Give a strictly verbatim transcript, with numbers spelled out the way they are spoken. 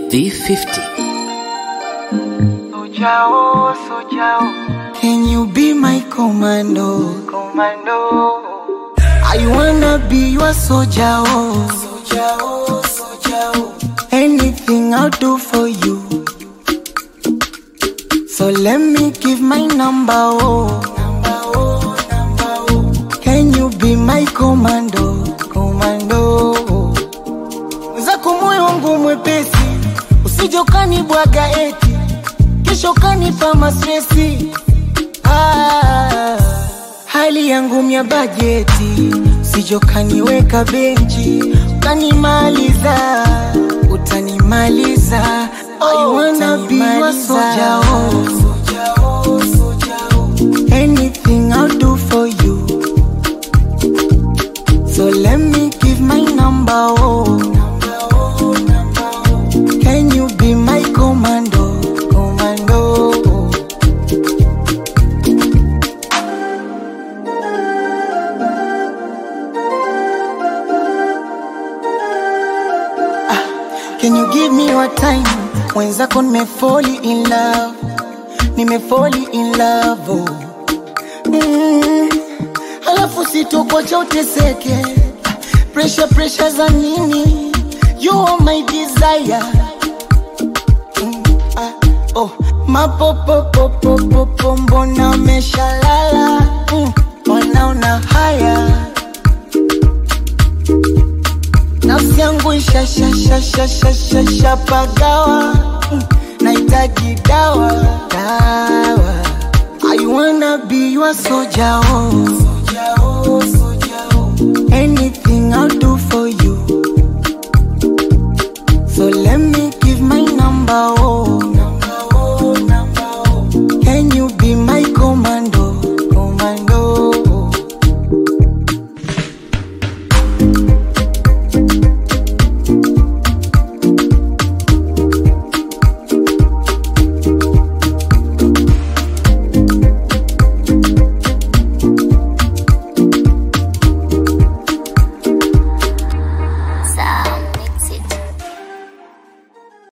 V fifty. Sojao, Sojao, can you be my commando? Commando. I wanna be your soldier, oh. Soldier, oh, soldier, oh. Anything I'll do for you. So let me give my number, oh. Number, oh, number, oh. Can you be my commando? Commando. Zako moyo wangu mwepesi, usije ukanibwaga eti kesho kanipa mastresi. Ah, hali yangu mya bajeti, usije ukaniweka benchi, utanimaliza, utanimaliza. I wanna be your soldier, oh. Soldier, oh, soldier, oh. Anything I'll do for you. So let me give my number, oh. Number, oh, number, oh. Can you be my commando? Commando. Ah, can you give me your time? Mwenzako nime fall in love, nime fall in love, oh. Mm. Halafu sitokocha uteseke, pressure pressure za nini? You are my desire. Mm. Ah, oh, mapopopopopopo mbona umeshalala? Mm. Mbona una haya? Nafsi yangu isha sha sha sha sha sha sha pagawa. Mm. Nahitaji dawa, dawa. I wanna be your soldier, oh. Soldier, oh, soldier, oh. Anything I'll do for you.